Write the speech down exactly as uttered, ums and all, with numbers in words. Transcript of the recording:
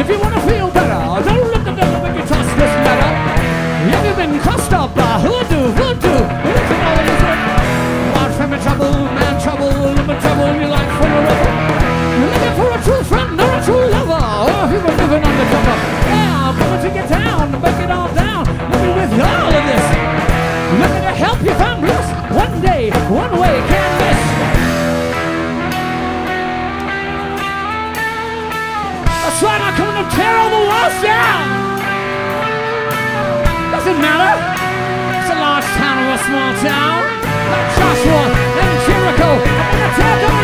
If you wanna feel better, don't let the devil make you toss this letter. Have you been crossed up by hoodoo, voodoo? Listen all of this. Watch from your trouble, man trouble, living trouble in your life for a rebel. You're looking for a true friend or a true lover, or if you've been living undercover. Yeah, I'm going to get down, break it all down. Let me with all of this. Looking to help you find bliss. One day, one way, can't miss. That's right, I'm coming to tear all the walls down. Doesn't matter. It's a large town or a small town. Like Joshua and Jericho. I'm gonna tear down